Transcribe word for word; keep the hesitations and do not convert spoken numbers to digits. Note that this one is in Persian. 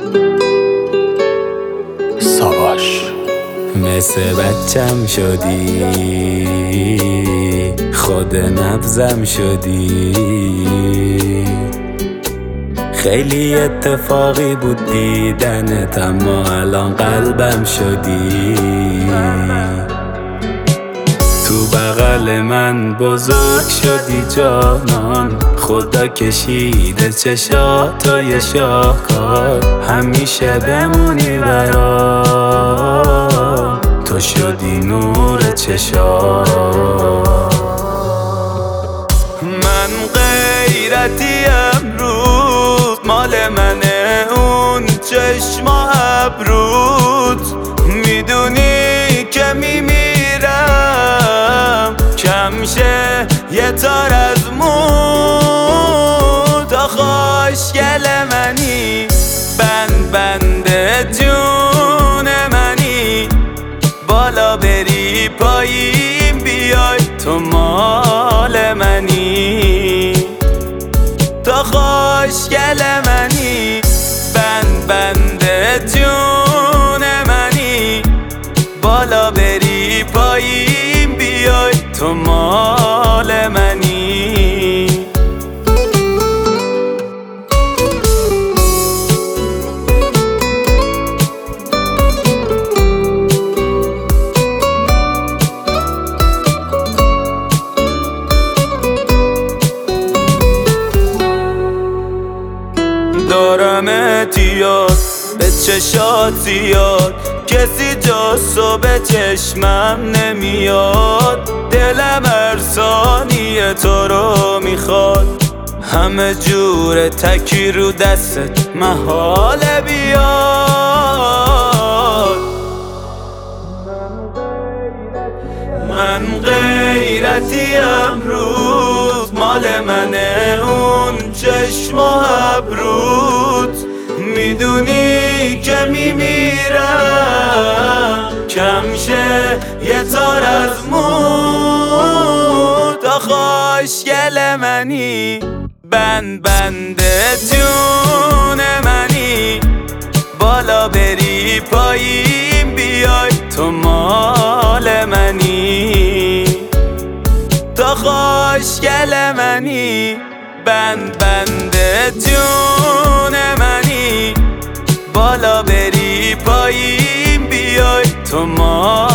ساواش مثل بچم شدی، خود نبضم شدی. خیلی اتفاقی بود دیدنت، اما الان قلبم شدی. تو بغل من بزرگ شدی جانان، خدا کشیده چشاتو شاهکار. همیشه بمونی برام، تو شدی نور چشام. من غیرتی امروز مال منه، اون چشم ابرود. میدونی که میمیرم کم شه یه تار از مود. خوشگل منی، بند بند جون منی. بالا بری پایین بیای، تو مال منی. تو خوشگل منی، بند بند جون منی. بالا بری پایین بیای، تو مال منی. دارمت یاد، به چشات زیاد. کسی جاسو به چشمم نمیاد. دلم هر ثانیه تو رو میخواد. همه جور تکی رو دستت محاله بیاد. من غیرتی امروز مال منه، اون چشم و ابرود. میدونی که میمیرم کم شه یه تار از مود. تو خوشگل منی، بند بند جون منی. بالا بری پایین بیای، تو مال منی. تو خوشگل منی، بند بند جون منی. بالا بری پایین بیای، تو مال